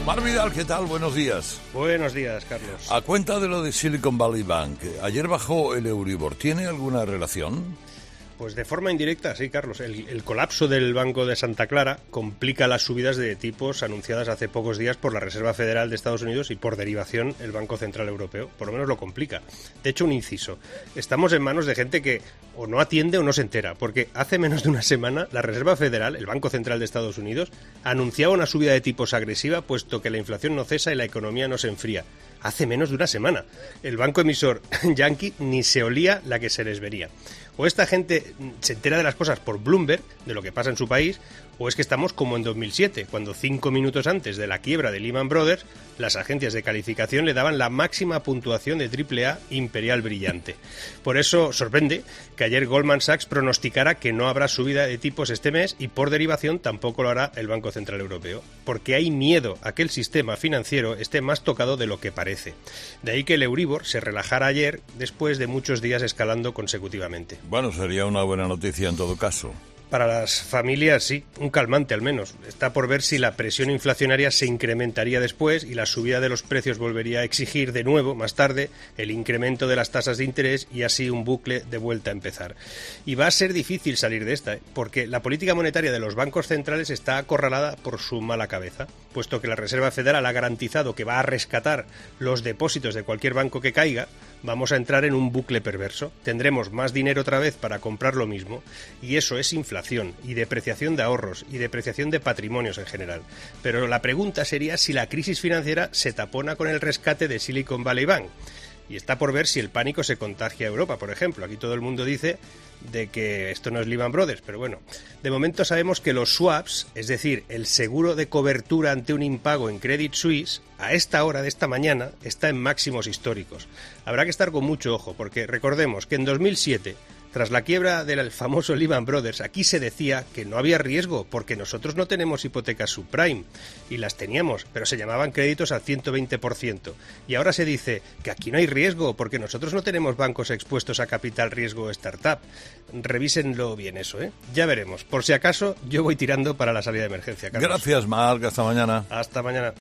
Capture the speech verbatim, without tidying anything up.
Mar Vidal, ¿qué tal? Buenos días. Buenos días, Carlos. A cuenta de lo de Silicon Valley Bank, ayer bajó el Euribor. ¿Tiene alguna relación? Pues de forma indirecta, sí, Carlos. El, el colapso del Banco de Santa Clara complica las subidas de tipos anunciadas hace pocos días por la Reserva Federal de Estados Unidos y, por derivación, el Banco Central Europeo. Por lo menos lo complica. De hecho, un inciso. Estamos en manos de gente que o no atiende o no se entera, porque hace menos de una semana la Reserva Federal, el Banco Central de Estados Unidos, anunciaba una subida de tipos agresiva, puesto que la inflación no cesa y la economía no se enfría. Hace menos de una semana. El banco emisor yankee ni se olía la que se les venía. O esta gente se entera de las cosas por Bloomberg, de lo que pasa en su país, o es que estamos como en dos mil siete, cuando cinco minutos antes de la quiebra de Lehman Brothers, las agencias de calificación le daban la máxima puntuación de triple A imperial brillante. Por eso sorprende que ayer Goldman Sachs pronosticara que no habrá subida de tipos este mes y, por derivación, tampoco lo hará el Banco Central Europeo, porque hay miedo a que el sistema financiero esté más tocado de lo que parece. De ahí que el Euribor se relajara ayer después de muchos días escalando consecutivamente. Bueno, sería una buena noticia en todo caso. Para las familias, sí, un calmante al menos. Está por ver si la presión inflacionaria se incrementaría después y la subida de los precios volvería a exigir de nuevo, más tarde, el incremento de las tasas de interés y así un bucle de vuelta a empezar. Y va a ser difícil salir de esta, ¿eh? Porque la política monetaria de los bancos centrales está acorralada por su mala cabeza, puesto que la Reserva Federal ha garantizado que va a rescatar los depósitos de cualquier banco que caiga. Vamos a entrar en un bucle perverso. Tendremos más dinero otra vez para comprar lo mismo y eso es inflación y depreciación de ahorros y depreciación de patrimonios en general. Pero la pregunta sería si la crisis financiera se tapona con el rescate de Silicon Valley Bank. Y está por ver si el pánico se contagia a Europa, por ejemplo. Aquí todo el mundo dice de que esto no es Lehman Brothers, pero bueno, de momento sabemos que los swaps, es decir, el seguro de cobertura ante un impago en Credit Suisse, a esta hora de esta mañana está en máximos históricos. Habrá que estar con mucho ojo, porque recordemos que en dos mil siete, tras la quiebra del famoso Lehman Brothers, aquí se decía que no había riesgo, porque nosotros no tenemos hipotecas subprime, y las teníamos, pero se llamaban créditos al ciento veinte por ciento. Y ahora se dice que aquí no hay riesgo, porque nosotros no tenemos bancos expuestos a capital riesgo o startup. Revísenlo bien eso, ¿eh? Ya veremos. Por si acaso, yo voy tirando para la salida de emergencia, Carlos. Gracias, Marc. Hasta mañana. Hasta mañana.